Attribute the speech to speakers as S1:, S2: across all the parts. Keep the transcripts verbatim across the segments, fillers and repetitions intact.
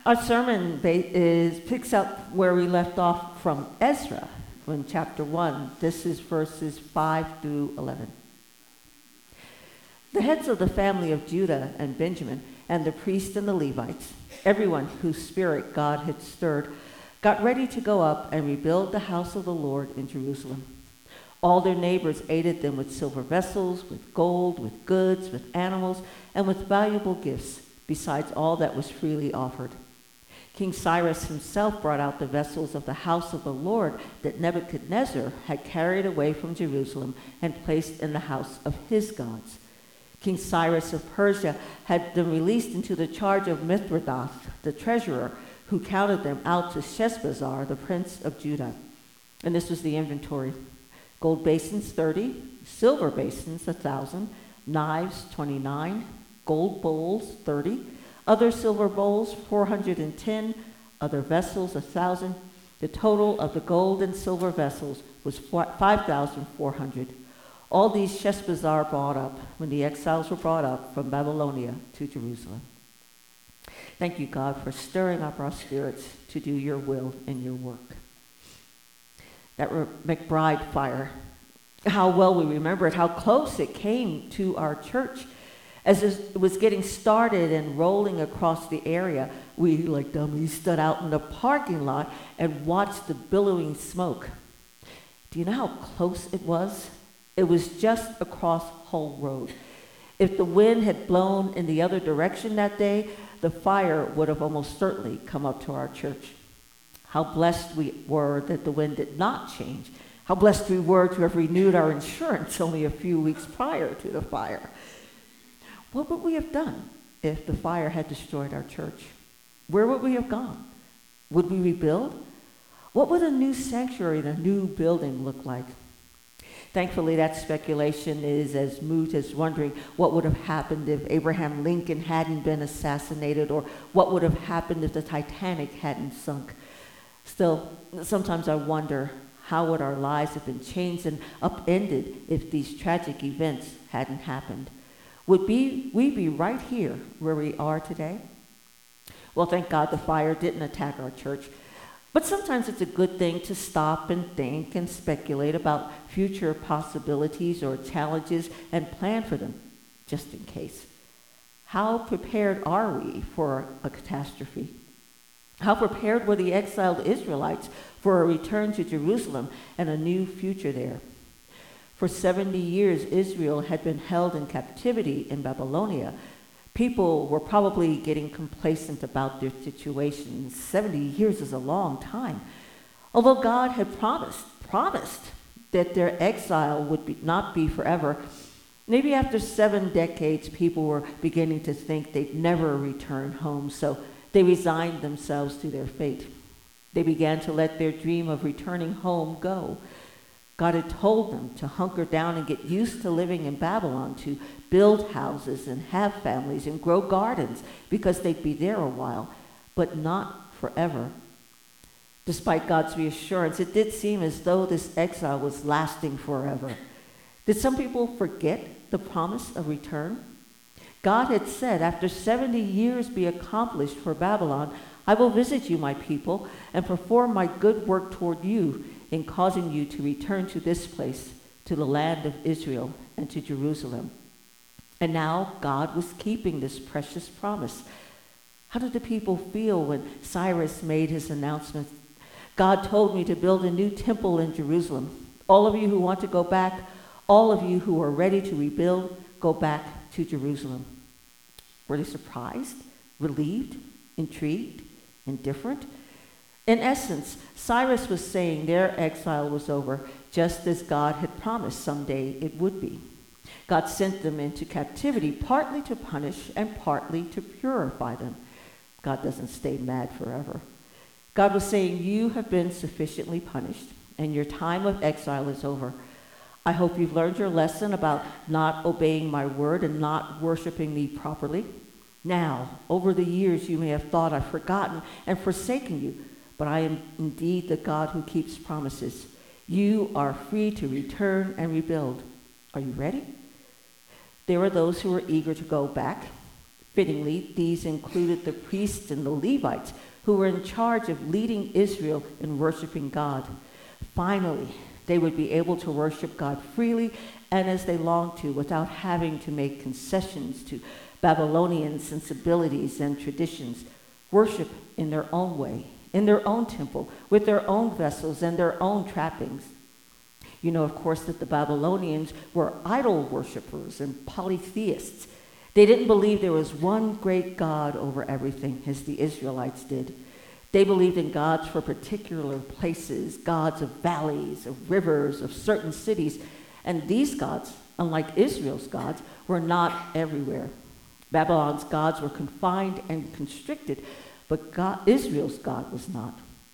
S1: Our sermon ba- is picks up where we left off from Ezra in chapter one. This is verses five through eleven. The heads of the family of Judah and Benjamin, and the priests and the Levites, everyone whose spirit God had stirred, got ready to go up and rebuild the house of the Lord in Jerusalem. All their neighbors aided them with silver vessels, with gold, with goods, with animals, and with valuable gifts, besides all that was freely offered. King Cyrus himself brought out the vessels of the house of the Lord that Nebuchadnezzar had carried away from Jerusalem and placed in the house of his gods. King Cyrus of Persia had them released into the charge of Mithridates, the treasurer, who counted them out to Sheshbazzar, the prince of Judah. And this was the inventory. Gold basins, thirty, silver basins, one thousand, knives, twenty-nine, gold bowls, thirty, other silver bowls, four hundred ten, other vessels, one thousand. The total of the gold and silver vessels was five thousand four hundred. All these Sheshbazzar brought up when the exiles were brought up from Babylonia to Jerusalem. Thank you, God, for stirring up our spirits to do your will and your work. That McBride fire, how well we remember it, how close it came to our church. As it was getting started and rolling across the area, we, like dummies, stood out in the parking lot and watched the billowing smoke. Do you know how close it was? It was just across Hull Road. If the wind had blown in the other direction that day, the fire would have almost certainly come up to our church. How blessed we were that the wind did not change. How blessed we were to have renewed our insurance only a few weeks prior to the fire. What would we have done if the fire had destroyed our church? Where would we have gone? Would we rebuild? What would a new sanctuary and a new building look like? Thankfully, that speculation is as moot as wondering what would have happened if Abraham Lincoln hadn't been assassinated, or what would have happened if the Titanic hadn't sunk. Still, sometimes I wonder, how would our lives have been changed and upended if these tragic events hadn't happened? Would be, we be right here where we are today? Well, thank God the fire didn't attack our church. But sometimes it's a good thing to stop and think and speculate about future possibilities or challenges and plan for them, just in case. How prepared are we for a catastrophe? How prepared were the exiled Israelites for a return to Jerusalem and a new future there? For seventy years, Israel had been held in captivity in Babylonia. People were probably getting complacent about their situation. seventy years is a long time. Although God had promised, promised that their exile would be, not be forever, maybe after seven decades, people were beginning to think they'd never return home, so they resigned themselves to their fate. They began to let their dream of returning home go. God had told them to hunker down and get used to living in Babylon, to build houses and have families and grow gardens, because they'd be there a while, but not forever. Despite God's reassurance, it did seem as though this exile was lasting forever. Did some people forget the promise of return? God had said, after seventy years be accomplished for Babylon, I will visit you, my people, and perform my good work toward you in causing you to return to this place, to the land of Israel and to Jerusalem. And now God was keeping this precious promise. How did the people feel when Cyrus made his announcement? God told me to build a new temple in Jerusalem. All of you who want to go back, all of you who are ready to rebuild, go back to Jerusalem. Were they surprised, relieved, intrigued, indifferent? In essence, Cyrus was saying their exile was over, just as God had promised someday it would be. God sent them into captivity partly to punish and partly to purify them. God doesn't stay mad forever. God was saying, you have been sufficiently punished, and your time of exile is over. I hope you've learned your lesson about not obeying my word and not worshiping me properly. Now, over the years, you may have thought I've forgotten and forsaken you, but I am indeed the God who keeps promises. You are free to return and rebuild. Are you ready? There were those who were eager to go back, Fittingly, these included the priests and the Levites, who were in charge of leading Israel in worshiping God. Finally, they would be able to worship God freely and as they longed to, without having to make concessions to Babylonian sensibilities and traditions. Worship in their own way, in their own temple, with their own vessels and their own trappings. You know, of course, that the Babylonians were idol worshippers and polytheists. They didn't believe there was one great God over everything, as the Israelites did. They believed in gods for particular places, gods of valleys, of rivers, of certain cities. And these gods, unlike Israel's gods, were not everywhere. Babylon's gods were confined and constricted, but God, Israel's God was not.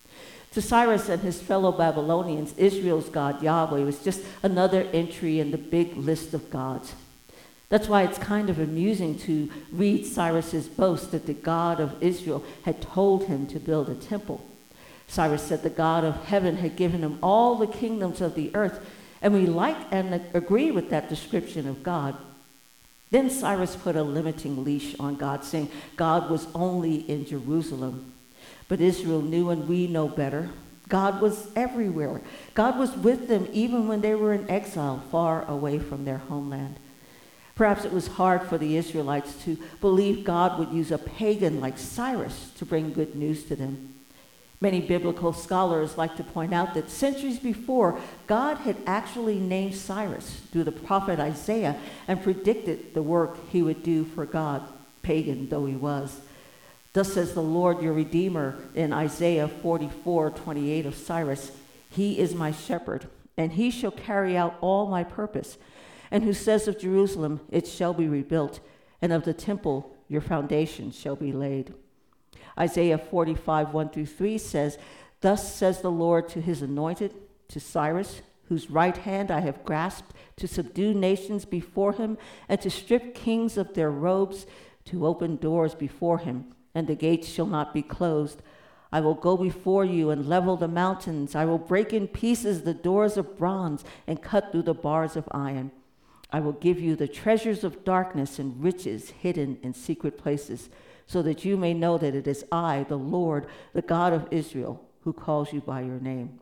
S1: To Cyrus and his fellow Babylonians, Israel's God, Yahweh, was just another entry in the big list of gods. That's why it's kind of amusing to read Cyrus's boast that the God of Israel had told him to build a temple. Cyrus said the God of heaven had given him all the kingdoms of the earth, and we like and agree with that description of God. Then Cyrus put a limiting leash on God, saying God was only in Jerusalem. But Israel knew, and we know better. God was everywhere. God was with them even when they were in exile, far away from their homeland. Perhaps it was hard for the Israelites to believe God would use a pagan like Cyrus to bring good news to them. Many biblical scholars like to point out that centuries before, God had actually named Cyrus through the prophet Isaiah and predicted the work he would do for God, pagan though he was. Thus says the Lord your Redeemer in Isaiah forty-four twenty-eight of Cyrus, "He is my shepherd, and he shall carry out all my purpose. And who says of Jerusalem, it shall be rebuilt, and of the temple, your foundation shall be laid." Isaiah forty-five, one through three says, "Thus says the Lord to his anointed, to Cyrus, whose right hand I have grasped, to subdue nations before him, and to strip kings of their robes, to open doors before him, and the gates shall not be closed. I will go before you and level the mountains. I will break in pieces the doors of bronze and cut through the bars of iron. I will give you the treasures of darkness and riches hidden in secret places, so that you may know that it is I, the Lord, the God of Israel, who calls you by your name."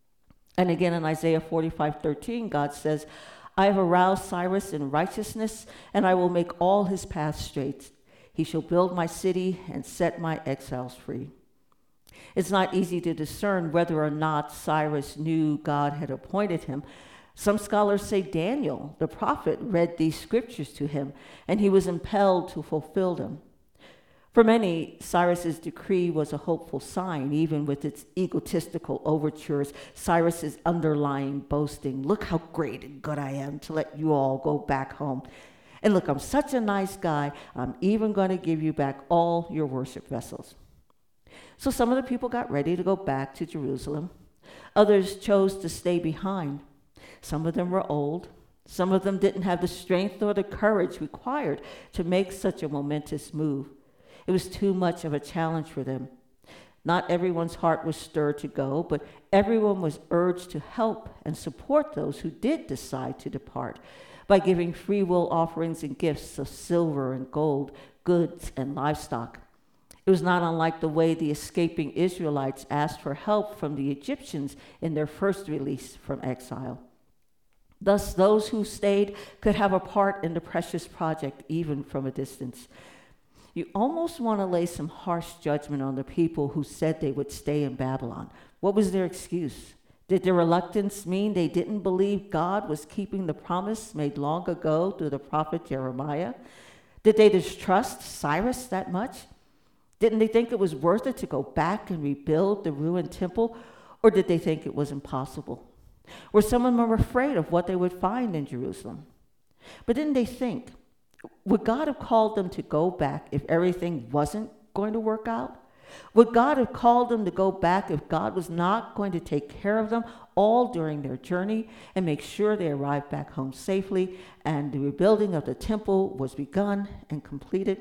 S1: And again in Isaiah forty-five thirteen, God says, "I have aroused Cyrus in righteousness, and I will make all his paths straight. He shall build my city and set my exiles free." It's not easy to discern whether or not Cyrus knew God had appointed him. Some scholars say Daniel, the prophet, read these scriptures to him, and he was impelled to fulfill them. For many, Cyrus's decree was a hopeful sign, even with its egotistical overtures, Cyrus's underlying boasting. "Look how great and good I am to let you all go back home. And look, I'm such a nice guy, I'm even going to give you back all your worship vessels." So some of the people got ready to go back to Jerusalem. Others chose to stay behind. Some of them were old. Some of them didn't have the strength or the courage required to make such a momentous move. It was too much of a challenge for them. Not everyone's heart was stirred to go, but everyone was urged to help and support those who did decide to depart by giving free will offerings and gifts of silver and gold, goods and livestock. It was not unlike the way the escaping Israelites asked for help from the Egyptians in their first release from exile. Thus, those who stayed could have a part in the precious project, even from a distance. You almost want to lay some harsh judgment on the people who said they would stay in Babylon. What was their excuse? Did their reluctance mean they didn't believe God was keeping the promise made long ago through the prophet Jeremiah? Did they distrust Cyrus that much? Didn't they think it was worth it to go back and rebuild the ruined temple? Or did they think it was impossible? Were some of them afraid of what they would find in Jerusalem? But didn't they think, would God have called them to go back if everything wasn't going to work out? Would God have called them to go back if God was not going to take care of them all during their journey and make sure they arrived back home safely and the rebuilding of the temple was begun and completed?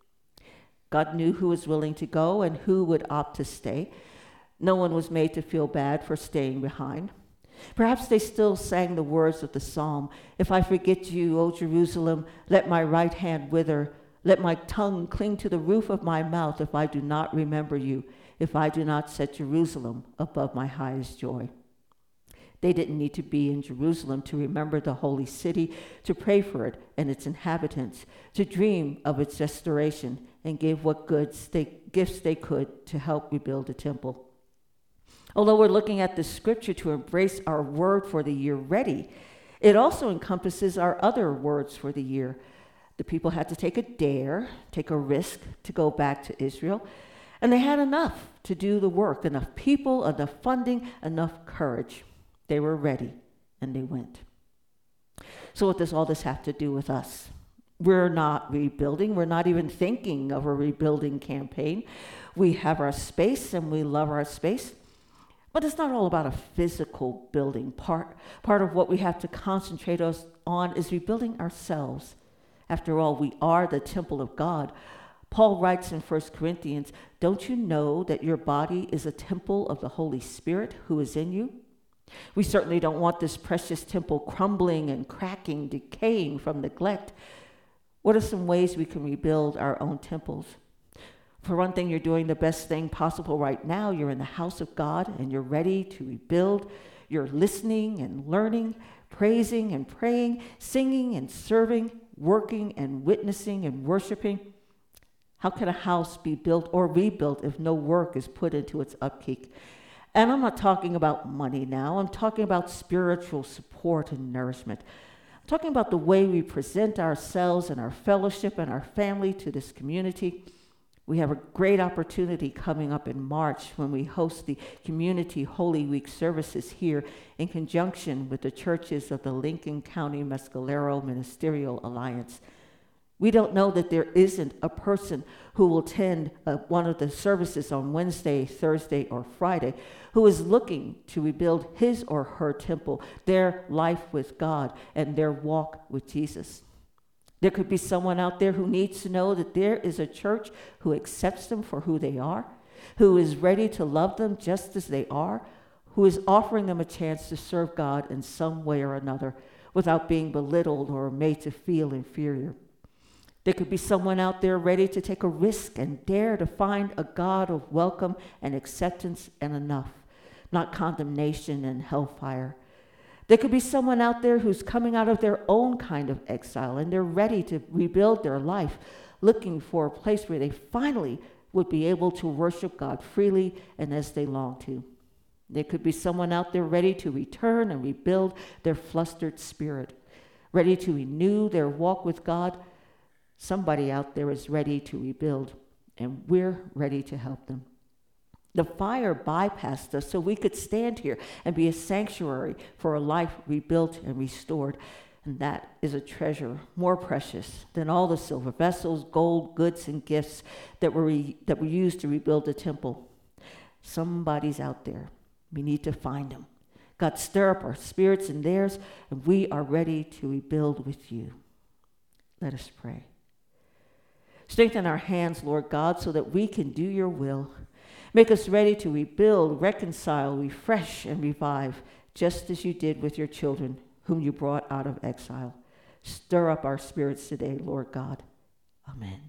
S1: God knew who was willing to go and who would opt to stay. No one was made to feel bad for staying behind. Perhaps they still sang the words of the psalm, "If I forget you, O Jerusalem, let my right hand wither. Let my tongue cling to the roof of my mouth if I do not remember you, if I do not set Jerusalem above my highest joy. They didn't need to be in Jerusalem to remember the holy city, to pray for it and its inhabitants, to dream of its restoration, and give what goods they, gifts they could to help rebuild the temple. Although we're looking at the scripture to embrace our word for the year ready, it also encompasses our other words for the year. The people had to take a dare, take a risk to go back to Israel, and they had enough to do the work, enough people, enough funding, enough courage. They were ready, and they went. So what does all this have to do with us? We're not rebuilding. We're not even thinking of a rebuilding campaign. We have our space, and we love our space. But it's not all about a physical building. Part, part of what we have to concentrate us on is rebuilding ourselves. After all, we are the temple of God. Paul writes in First Corinthians, "Don't you know that your body is a temple of the Holy Spirit who is in you?" We certainly don't want this precious temple crumbling and cracking, decaying from neglect. What are some ways we can rebuild our own temples? For one thing, you're doing the best thing possible right now. You're in the house of God and you're ready to rebuild. You're listening and learning, praising and praying, singing and serving, working and witnessing and worshiping. How can a house be built or rebuilt if no work is put into its upkeep? And I'm not talking about money now. I'm talking about spiritual support and nourishment. I'm talking about the way we present ourselves and our fellowship and our family to this community. We have a great opportunity coming up in March when we host the Community Holy Week services here in conjunction with the churches of the Lincoln County Mescalero Ministerial Alliance. We don't know that there isn't a person who will attend uh, one of the services on Wednesday, Thursday, or Friday who is looking to rebuild his or her temple, their life with God, and their walk with Jesus. There could be someone out there who needs to know that there is a church who accepts them for who they are, who is ready to love them just as they are, who is offering them a chance to serve God in some way or another without being belittled or made to feel inferior. There could be someone out there ready to take a risk and dare to find a God of welcome and acceptance and enough, not condemnation and hellfire. There could be someone out there who's coming out of their own kind of exile and they're ready to rebuild their life, looking for a place where they finally would be able to worship God freely and as they long to. There could be someone out there ready to return and rebuild their flustered spirit, ready to renew their walk with God. Somebody out there is ready to rebuild, and we're ready to help them. The fire bypassed us so we could stand here and be a sanctuary for a life rebuilt and restored. And that is a treasure more precious than all the silver vessels, gold, goods, and gifts that were, re- that were used to rebuild the temple. Somebody's out there. We need to find them. God, stir up our spirits and theirs, and we are ready to rebuild with you. Let us pray. Strengthen our hands, Lord God, so that we can do your will. Make us ready to rebuild, reconcile, refresh, and revive, just as you did with your children, whom you brought out of exile. Stir up our spirits today, Lord God. Amen.